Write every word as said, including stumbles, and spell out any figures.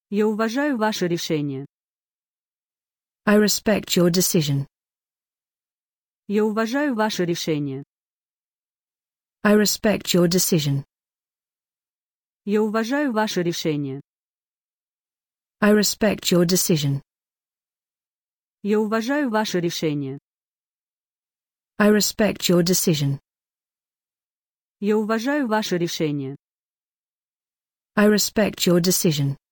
Я уважаю ваше решение. I respect your decision. Я уважаю ваше решение. I respect your decision. Я уважаю ваше решение. I respect your decision. Я уважаю ваше решение. I respect your decision. Я уважаю ваше решение. I respect your decision.